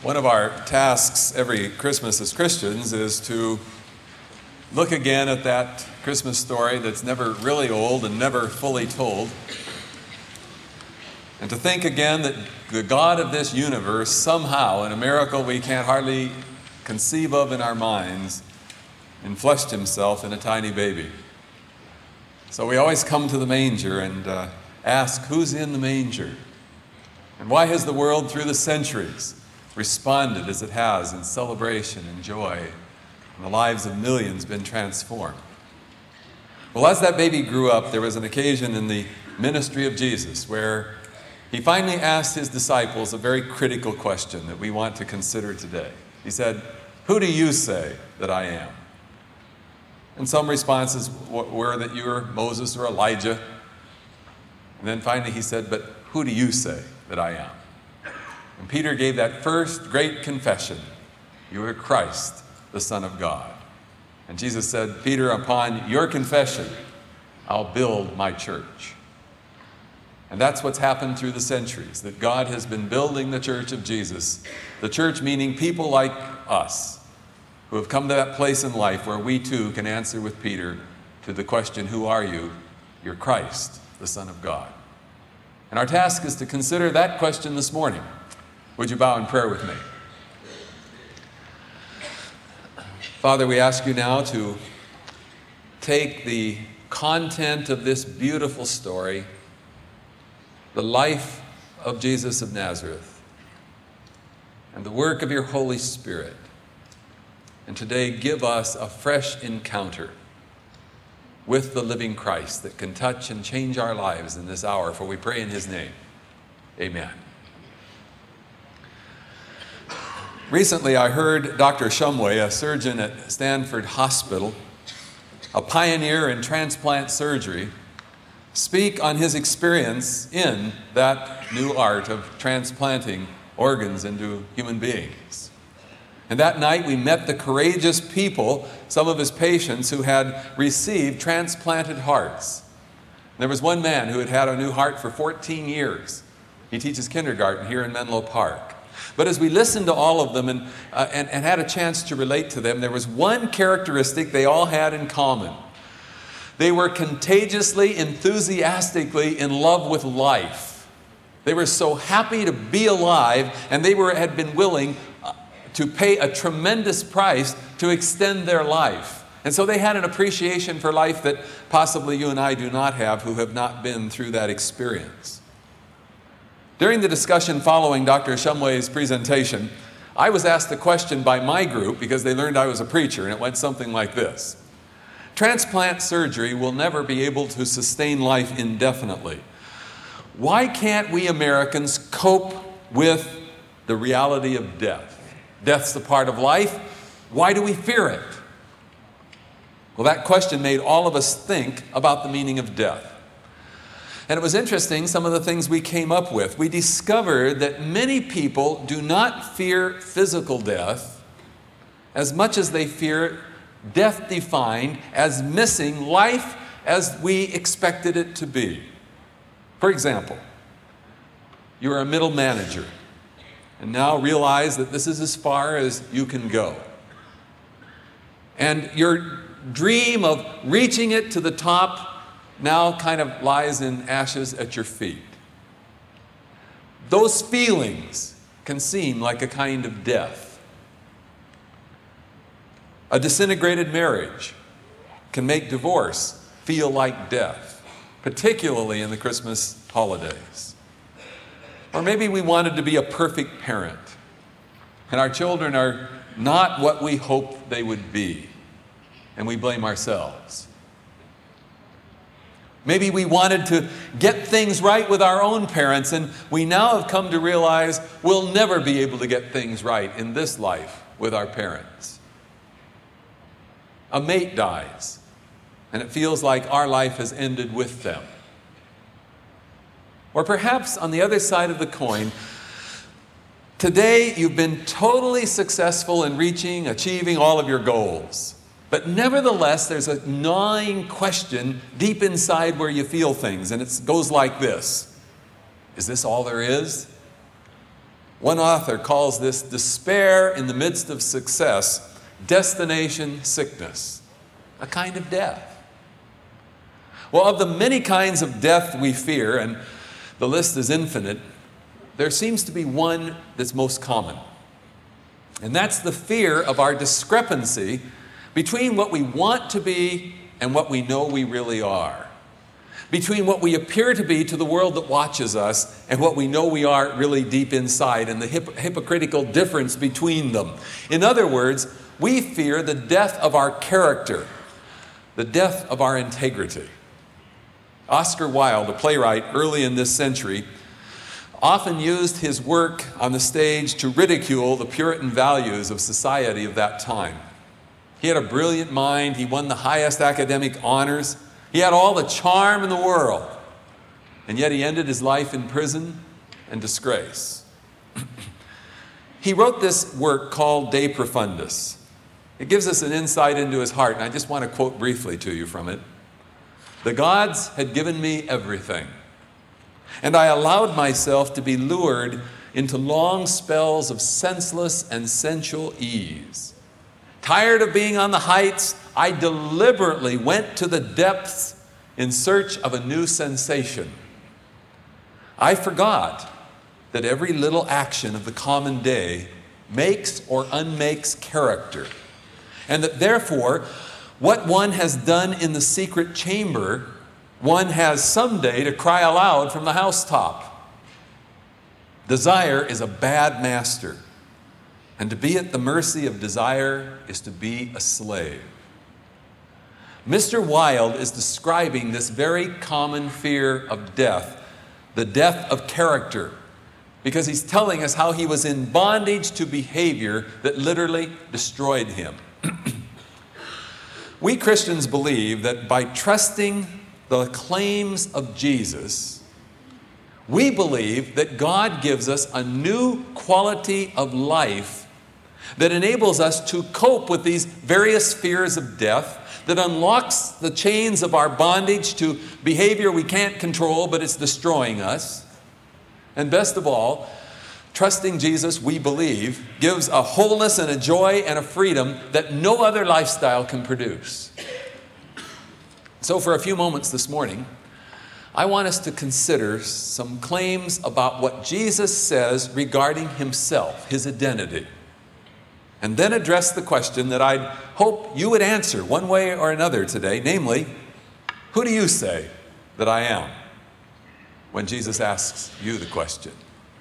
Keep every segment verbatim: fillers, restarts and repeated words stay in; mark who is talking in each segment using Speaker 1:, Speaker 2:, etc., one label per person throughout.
Speaker 1: One of our tasks every Christmas as Christians is to look again at that Christmas story that's never really old and never fully told, and to think again that the God of this universe somehow, in a miracle we can't hardly conceive of in our minds, enfleshed himself in a tiny baby. So we always come to the manger and uh, ask, who's in the manger? And why has the world through the centuries responded as it has in celebration and joy, and the lives of millions been transformed? Well, as that baby grew up, there was an occasion in the ministry of Jesus where he finally asked his disciples a very critical question that we want to consider today. He said, "Who do you say that I am?" And some responses were that you were Moses or Elijah. And then finally he said, "But who do you say that I am?" And Peter gave that first great confession: "You are Christ, the Son of God." And Jesus said, "Peter, upon your confession, I'll build my church." And that's what's happened through the centuries, that God has been building the church of Jesus. The church meaning people like us, who have come to that place in life where we too can answer with Peter to the question, who are you? You're Christ, the Son of God. And our task is to consider that question this morning. Would you bow in prayer with me? Father, we ask you now to take the content of this beautiful story, the life of Jesus of Nazareth, and the work of your Holy Spirit, and today give us a fresh encounter with the living Christ that can touch and change our lives in this hour, for we pray in his name. Amen. Recently, I heard Doctor Shumway, a surgeon at Stanford Hospital, a pioneer in transplant surgery, speak on his experience in that new art of transplanting organs into human beings. And that night we met the courageous people, some of his patients who had received transplanted hearts. There was one man who had had a new heart for fourteen years. He teaches kindergarten here in Menlo Park. But as we listened to all of them and, uh, and, and had a chance to relate to them, there was one characteristic they all had in common. They were contagiously, enthusiastically in love with life. They were so happy to be alive, and they were, had been willing uh, to pay a tremendous price to extend their life. And so they had an appreciation for life that possibly you and I do not have, who have not been through that experience. During the discussion following Doctor Shumway's presentation, I was asked a question by my group because they learned I was a preacher, and it went something like this: transplant surgery will never be able to sustain life indefinitely. Why can't we Americans cope with the reality of death? Death's the part of life. Why do we fear it? Well, that question made all of us think about the meaning of death. And it was interesting, some of the things we came up with. We discovered that many people do not fear physical death as much as they fear death defined as missing life as we expected it to be. For example, you're a middle manager and now realize that this is as far as you can go. And your dream of reaching it to the top now kind of lies in ashes at your feet. Those feelings can seem like a kind of death. A disintegrated marriage can make divorce feel like death, particularly in the Christmas holidays. Or maybe we wanted to be a perfect parent, and our children are not what we hoped they would be, and we blame ourselves. Maybe we wanted to get things right with our own parents, and we now have come to realize we'll never be able to get things right in this life with our parents. A mate dies, and it feels like our life has ended with them. Or perhaps on the other side of the coin, today you've been totally successful in reaching, achieving all of your goals. But nevertheless, there's a gnawing question deep inside where you feel things, and it goes like this: is this all there is? One author calls this despair in the midst of success, destination sickness, a kind of death. Well, of the many kinds of death we fear, and the list is infinite, there seems to be one that's most common. And that's the fear of our discrepancy between what we want to be and what we know we really are. Between what we appear to be to the world that watches us and what we know we are really deep inside, and the hip- hypocritical difference between them. In other words, we fear the death of our character, the death of our integrity. Oscar Wilde, a playwright early in this century, often used his work on the stage to ridicule the Puritan values of society of that time. He had a brilliant mind. He won the highest academic honors. He had all the charm in the world. And yet he ended his life in prison and disgrace. He wrote this work called De Profundis. It gives us an insight into his heart, and I just want to quote briefly to you from it. The gods had given me everything, and I allowed myself to be lured into long spells of senseless and sensual ease. Tired of being on the heights, I deliberately went to the depths in search of a new sensation. I forgot that every little action of the common day makes or unmakes character, and that therefore, what one has done in the secret chamber, one has someday to cry aloud from the housetop. Desire is a bad master, and to be at the mercy of desire is to be a slave. Mister Wilde is describing this very common fear of death, the death of character, because he's telling us how he was in bondage to behavior that literally destroyed him. We Christians believe that by trusting the claims of Jesus, we believe that God gives us a new quality of life that enables us to cope with these various fears of death, that unlocks the chains of our bondage to behavior we can't control, but it's destroying us. And best of all, trusting Jesus, we believe, gives a wholeness and a joy and a freedom that no other lifestyle can produce. So for a few moments this morning, I want us to consider some claims about what Jesus says regarding himself, his identity, and then address the question that I'd hope you would answer one way or another today, namely, who do you say that I am? When Jesus asks you the question.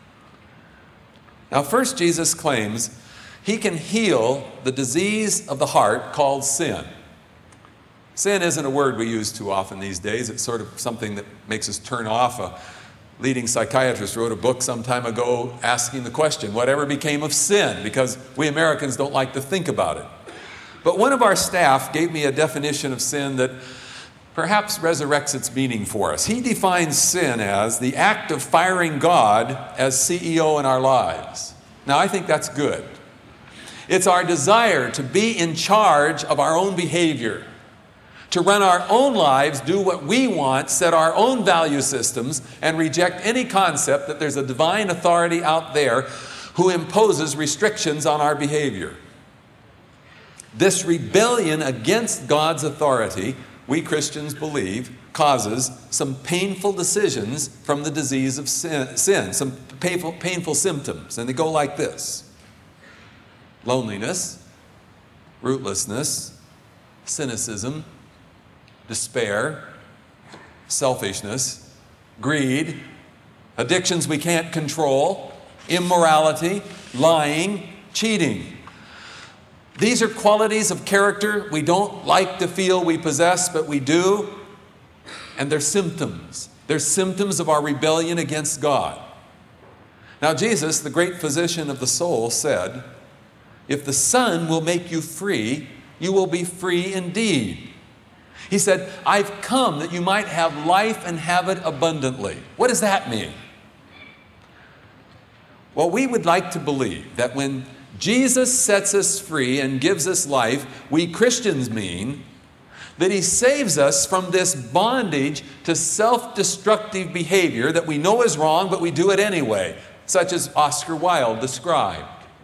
Speaker 1: Now, first, Jesus claims he can heal the disease of the heart called sin. Sin isn't a word we use too often these days. It's sort of something that makes us turn off. A leading psychiatrist wrote a book some time ago asking the question, whatever became of sin? Because we Americans don't like to think about it. But one of our staff gave me a definition of sin that perhaps resurrects its meaning for us. He defines sin as the act of firing God as C E O in our lives. Now, I think that's good. It's our desire to be in charge of our own behavior, to run our own lives, do what we want, set our own value systems, and reject any concept that there's a divine authority out there who imposes restrictions on our behavior. This rebellion against God's authority, we Christians believe, causes some painful decisions from the disease of sin, sin some painful, painful symptoms. And they go like this: loneliness, rootlessness, cynicism, despair, selfishness, greed, addictions we can't control, immorality, lying, cheating. These are qualities of character we don't like to feel we possess, but we do. And they're symptoms. They're symptoms of our rebellion against God. Now, Jesus, the great physician of the soul, said, "If the Son will make you free, you will be free indeed." He said, "I've come that you might have life and have it abundantly." What does that mean? Well, we would like to believe that when Jesus sets us free and gives us life, we Christians mean that he saves us from this bondage to self-destructive behavior that we know is wrong, but we do it anyway. such as Oscar Wilde described.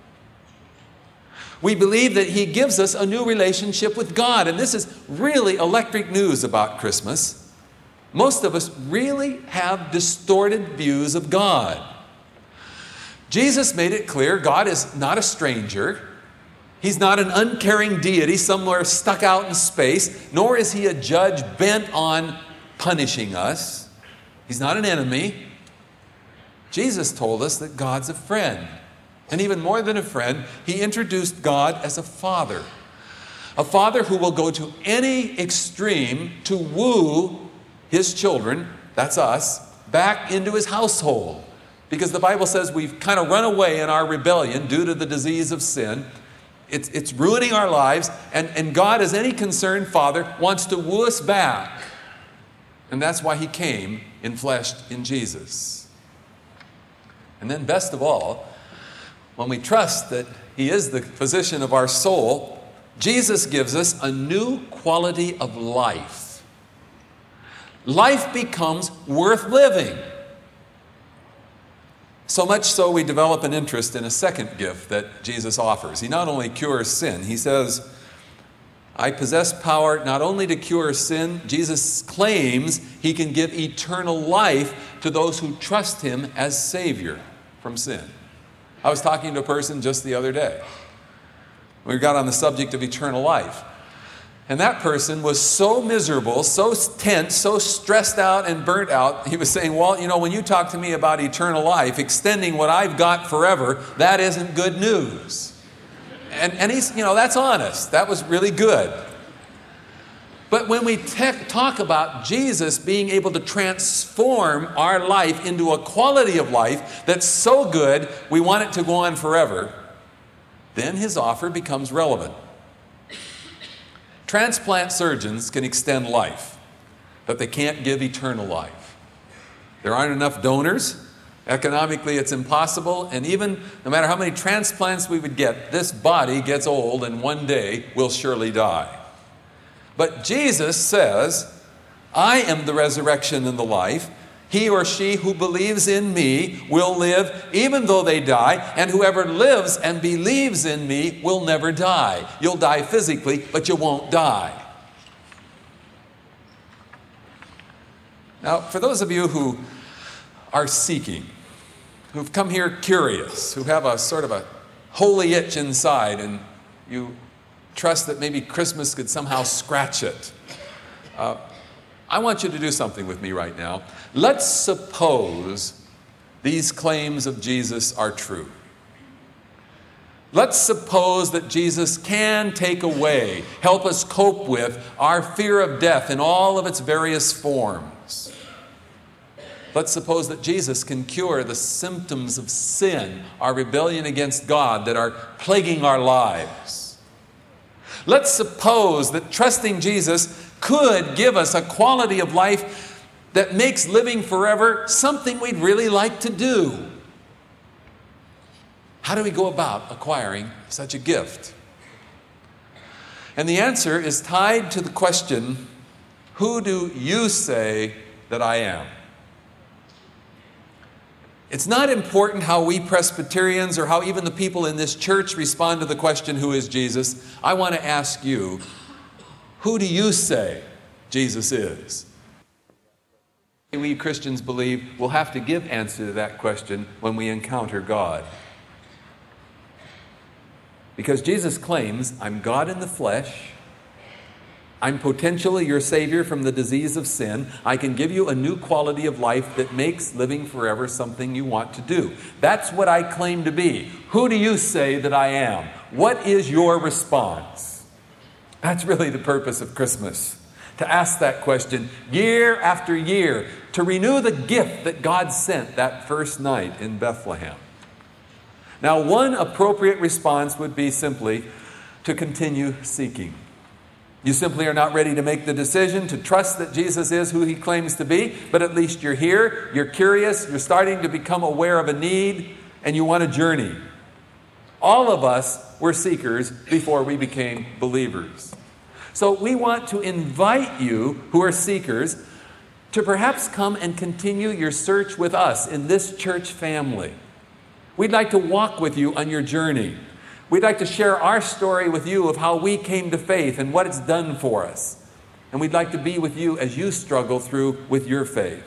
Speaker 1: We believe that he gives us a new relationship with God, and this is really electric news about Christmas. Most of us really have distorted views of God. Jesus made it clear God is not a stranger. He's not an uncaring deity somewhere stuck out in space, nor is he a judge bent on punishing us. He's not an enemy. Jesus told us that God's a friend. And even more than a friend, he introduced God as a father. A father who will go to any extreme to woo his children, that's us, back into his household. Because the Bible says we've kind of run away in our rebellion due to the disease of sin. It's, it's ruining our lives, and, and God, as any concerned father, wants to woo us back. And that's why he came enfleshed in Jesus. And then best of all, when we trust that he is the physician of our soul, Jesus gives us a new quality of life. Life becomes worth living. So much so we develop an interest in a second gift that Jesus offers. He not only cures sin, he says, I possess power not only to cure sin, Jesus claims he can give eternal life to those who trust him as Savior from sin. I was talking to a person just the other day. We got on the subject of eternal life. And that person was so miserable, so tense, so stressed out and burnt out. He was saying, well, you know, when you talk to me about eternal life, extending what I've got forever, that isn't good news. And, and he's, you know, that's honest. That was really good. But when we te- talk about Jesus being able to transform our life into a quality of life that's so good, we want it to go on forever, then his offer becomes relevant. Transplant surgeons can extend life, but they can't give eternal life. There aren't enough donors. Economically, it's impossible. And even no matter how many transplants we would get, this body gets old and one day will surely die. But Jesus says, I am the resurrection and the life. He or she who believes in me will live even though they die, and whoever lives and believes in me will never die. You'll die physically, but you won't die. Now, for those of you who are seeking, who've come here curious, who have a sort of a holy itch inside, and you trust that maybe Christmas could somehow scratch it, uh, I want you to do something with me right now. Let's suppose these claims of Jesus are true. Let's suppose that Jesus can take away, help us cope with our fear of death in all of its various forms. Let's suppose that Jesus can cure the symptoms of sin, our rebellion against God that are plaguing our lives. Let's suppose that trusting Jesus could give us a quality of life that makes living forever something we'd really like to do. How do we go about acquiring such a gift? And the answer is tied to the question, who do you say that I am? It's not important how we Presbyterians or how even the people in this church respond to the question, who is Jesus? I want to ask you, who do you say Jesus is? We Christians believe we'll have to give answer to that question when we encounter God. Because Jesus claims, I'm God in the flesh. I'm potentially your Savior from the disease of sin. I can give you a new quality of life that makes living forever something you want to do. That's what I claim to be. Who do you say that I am? What is your response? That's really the purpose of Christmas. To ask that question year after year. To renew the gift that God sent that first night in Bethlehem. Now, one appropriate response would be simply to continue seeking. You simply are not ready to make the decision to trust that Jesus is who he claims to be, but at least you're here, you're curious, you're starting to become aware of a need, and you want to journey. All of us were seekers before we became believers. So we want to invite you who are seekers to perhaps come and continue your search with us in this church family. We'd like to walk with you on your journey. We'd like to share our story with you of how we came to faith and what it's done for us. And we'd like to be with you as you struggle through with your faith.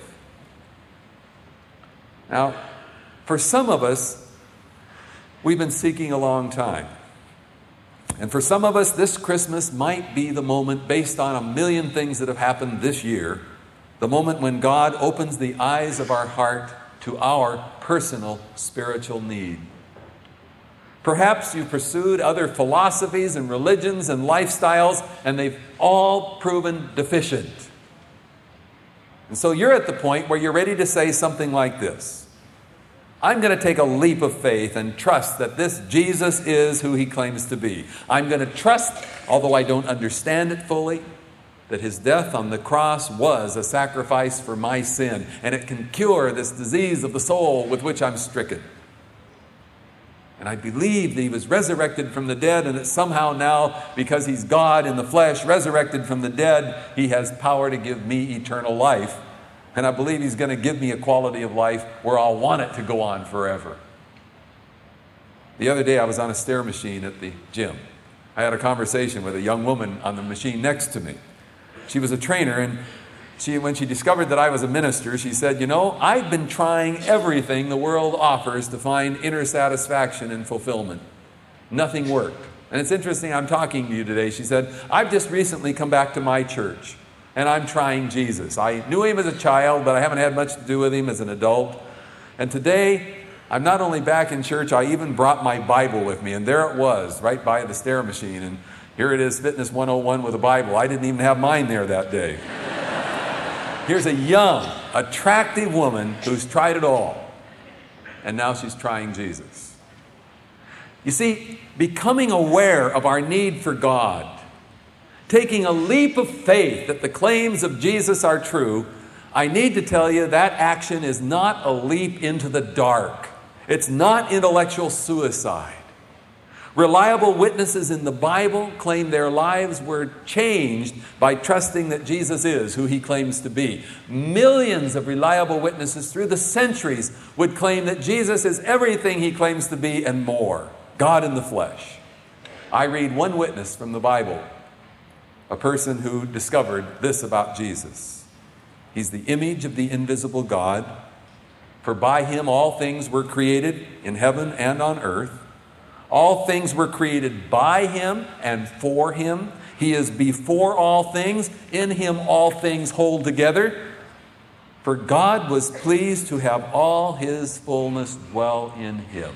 Speaker 1: Now, for some of us, we've been seeking a long time. And for some of us, this Christmas might be the moment, based on a million things that have happened this year, the moment when God opens the eyes of our heart to our personal spiritual need. Perhaps you've pursued other philosophies and religions and lifestyles, and they've all proven deficient. And so you're at the point where you're ready to say something like this: I'm going to take a leap of faith and trust that this Jesus is who he claims to be. I'm going to trust, although I don't understand it fully, that his death on the cross was a sacrifice for my sin, and it can cure this disease of the soul with which I'm stricken. And I believe that he was resurrected from the dead, and that somehow now, because he's God in the flesh, resurrected from the dead, he has power to give me eternal life. And I believe he's going to give me a quality of life where I'll want it to go on forever. The other day I was on a stair machine at the gym. I had a conversation with a young woman on the machine next to me. She was a trainer, and she, when she discovered that I was a minister, she said, you know, I've been trying everything the world offers to find inner satisfaction and fulfillment. Nothing worked. And it's interesting, I'm talking to you today. She said, I've just recently come back to my church, and I'm trying Jesus. I knew him as a child, but I haven't had much to do with him as an adult. And today, I'm not only back in church, I even brought my Bible with me. And there it was, right by the stair machine. And here it is, Fitness one oh one with a Bible. I didn't even have mine there that day. Here's a young, attractive woman who's tried it all. And now she's trying Jesus. You see, becoming aware of our need for God, taking a leap of faith that the claims of Jesus are true, I need to tell you that action is not a leap into the dark. It's not intellectual suicide. Reliable witnesses in the Bible claim their lives were changed by trusting that Jesus is who he claims to be. Millions of reliable witnesses through the centuries would claim that Jesus is everything he claims to be and more. God in the flesh. I read one witness from the Bible, a person who discovered this about Jesus. He's the image of the invisible God. For by him all things were created in heaven and on earth. All things were created by him and for him. He is before all things. In him all things hold together. For God was pleased to have all his fullness dwell in him.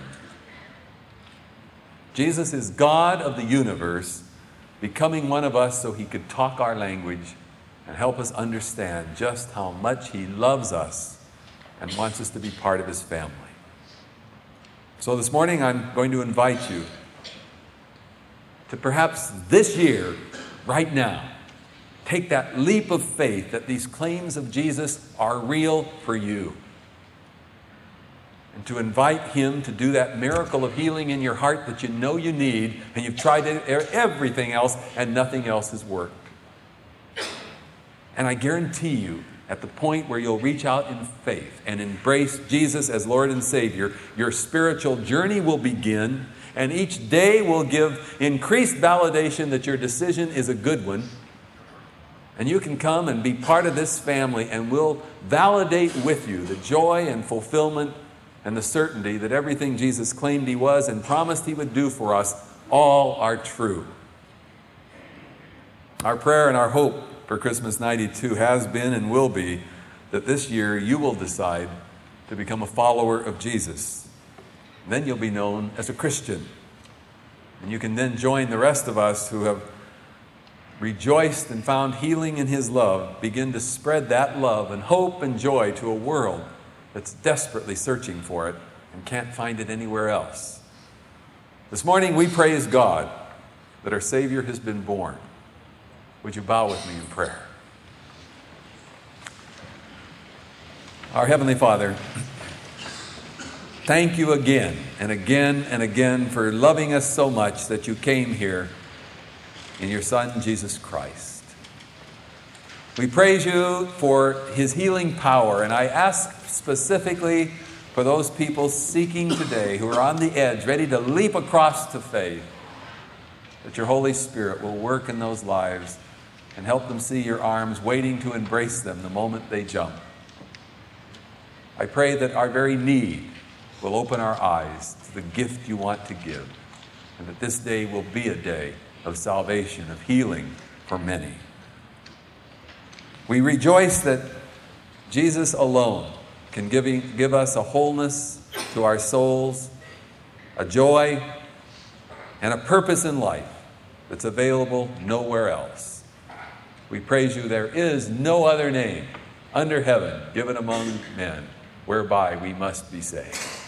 Speaker 1: Jesus is God of the universe, becoming one of us so he could talk our language and help us understand just how much he loves us and wants us to be part of his family. So this morning I'm going to invite you to perhaps this year, right now, take that leap of faith that these claims of Jesus are real for you. And to invite him to do that miracle of healing in your heart that you know you need, and you've tried everything else and nothing else has worked. And I guarantee you, at the point where you'll reach out in faith and embrace Jesus as Lord and Savior, your spiritual journey will begin, and each day will give increased validation that your decision is a good one. And you can come and be part of this family, and we'll validate with you the joy and fulfillment and the certainty that everything Jesus claimed he was and promised he would do for us all are true. Our prayer and our hope for Christmas ninety-two has been and will be that this year you will decide to become a follower of Jesus. Then you'll be known as a Christian. And you can then join the rest of us who have rejoiced and found healing in his love, begin to spread that love and hope and joy to a world that's desperately searching for it and can't find it anywhere else. This morning we praise God that our Savior has been born. Would you bow with me in prayer? Our Heavenly Father, thank you again and again and again for loving us so much that you came here in your Son, Jesus Christ. We praise you for his healing power, and I ask specifically for those people seeking today who are on the edge, ready to leap across to faith, that your Holy Spirit will work in those lives and help them see your arms waiting to embrace them the moment they jump. I pray that our very need will open our eyes to the gift you want to give, and that this day will be a day of salvation, of healing for many. We rejoice that Jesus alone can give, give us a wholeness to our souls, a joy, and a purpose in life that's available nowhere else. We praise you. There is no other name under heaven given among men whereby we must be saved.